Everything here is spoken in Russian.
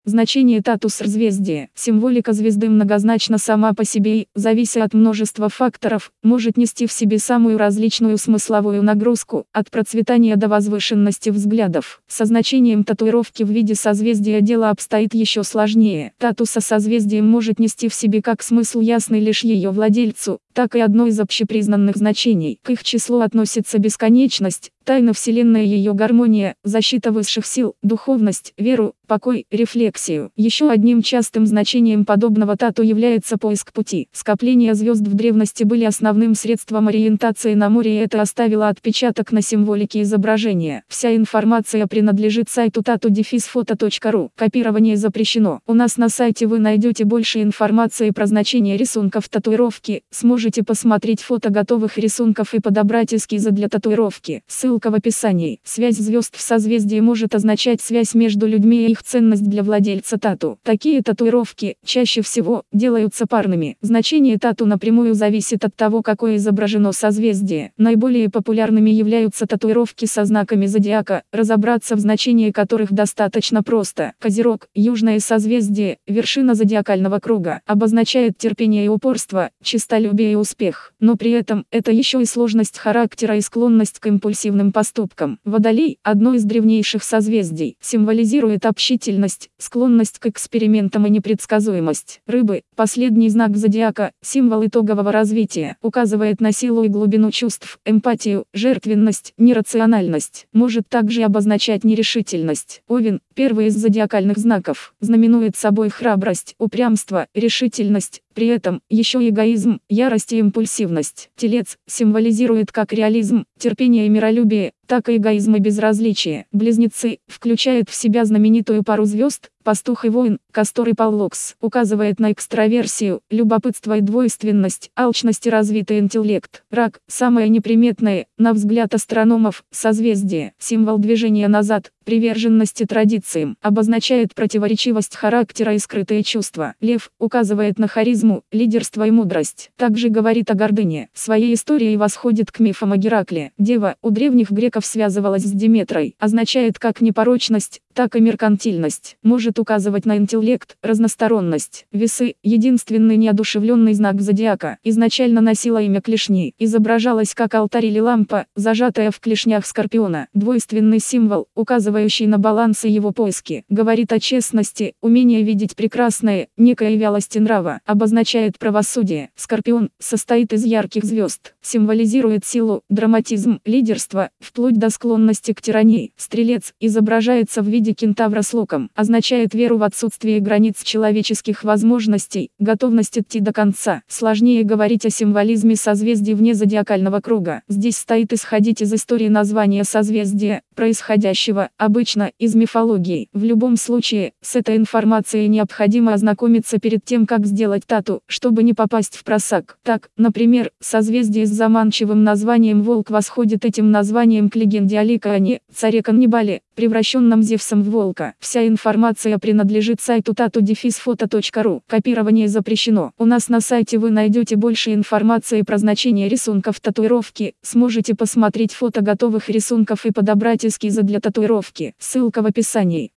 Значение тату-созвездия. Символика звезды многозначна сама по себе и, завися от множества факторов, может нести в себе самую различную смысловую нагрузку, от процветания до возвышенности взглядов. Со значением татуировки в виде созвездия дело обстоит еще сложнее. Тату со созвездием может нести в себе как смысл ясный лишь ее владельцу, так и одно из общепризнанных значений. К их числу относится бесконечность, тайна Вселенной, ее гармония, защита высших сил, духовность, веру, покой, рефлексию. Еще одним частым значением подобного тату является поиск пути. Скопления звезд в древности были основным средством ориентации на море, и это оставило отпечаток на символике изображения. Вся информация принадлежит сайту tatu-photo.ru. Копирование запрещено. У нас на сайте вы найдете больше информации про значение рисунков татуировки, сможете посмотреть фото готовых рисунков и подобрать эскизы для татуировки. Ссылка в описании. Связь звезд в созвездии может означать связь между людьми и их ценность для владельца тату. Такие татуировки, чаще всего, делаются парными. Значение тату напрямую зависит от того, какое изображено созвездие. Наиболее популярными являются татуировки со знаками зодиака, разобраться в значении которых достаточно просто. Козерог, южное созвездие, вершина зодиакального круга, обозначает терпение и упорство, честолюбие и успех. Но при этом, это еще и сложность характера и склонность к импульсивным поступкам. Водолей, одно из древнейших созвездий, символизирует общительность, склонность к экспериментам и непредсказуемость. Рыбы, последний знак зодиака, символ итогового развития, указывает на силу и глубину чувств, эмпатию, жертвенность, нерациональность. Может также обозначать нерешительность. Овен, первый из зодиакальных знаков, знаменует собой храбрость, упрямство, решительность, при этом еще эгоизм, ярость и импульсивность. Телец символизирует как реализм, терпение и миролюбие, так и эгоизм и безразличие. Близнецы включает в себя знаменитую пару звезд, пастух и воин, Кастор и Паллокс, указывает на экстраверсию, любопытство и двойственность, алчность и развитый интеллект. Рак, самое неприметное, на взгляд астрономов, созвездие, символ движения назад, приверженности традициям, обозначает противоречивость характера и скрытые чувства. Лев указывает на харизму, лидерство и мудрость. Также говорит о гордыне. Своей историей восходит к мифам о Геракле. Дева у древних греков связывалась с Диметрой, означает как непорочность, так и меркантильность. Может указывать на интеллект, разносторонность. Весы, единственный неодушевленный знак зодиака, изначально носила имя клешни, изображалась как алтарь или лампа, зажатая в клешнях скорпиона. Двойственный символ, указывающий на баланс и его поиски, говорит о честности, умении видеть прекрасное, некой вялости нрава, обозначает правосудие. Скорпион состоит из ярких звезд, символизирует силу, драматизм, лидерство, вплоть до склонности к тирании. Стрелец изображается в виде кентавра с луком, означает веру в отсутствие границ человеческих возможностей, готовность идти до конца. Сложнее говорить о символизме созвездий вне зодиакального круга. Здесь стоит исходить из истории названия созвездия, происходящего, обычно, из мифологии. В любом случае, с этой информацией необходимо ознакомиться перед тем, как сделать тату, чтобы не попасть в просак. Так, например, созвездие с заманчивым названием Волк восходит этим названием к легенде о Ликаоне, царе-каннибале, превращенном Зевсом в волка. Вся информация принадлежит сайту tatu-photo.ru. Копирование запрещено. У нас на сайте вы найдете больше информации про значение рисунков татуировки, сможете посмотреть фото готовых рисунков и подобрать эскизы для татуировки. Ссылка в описании.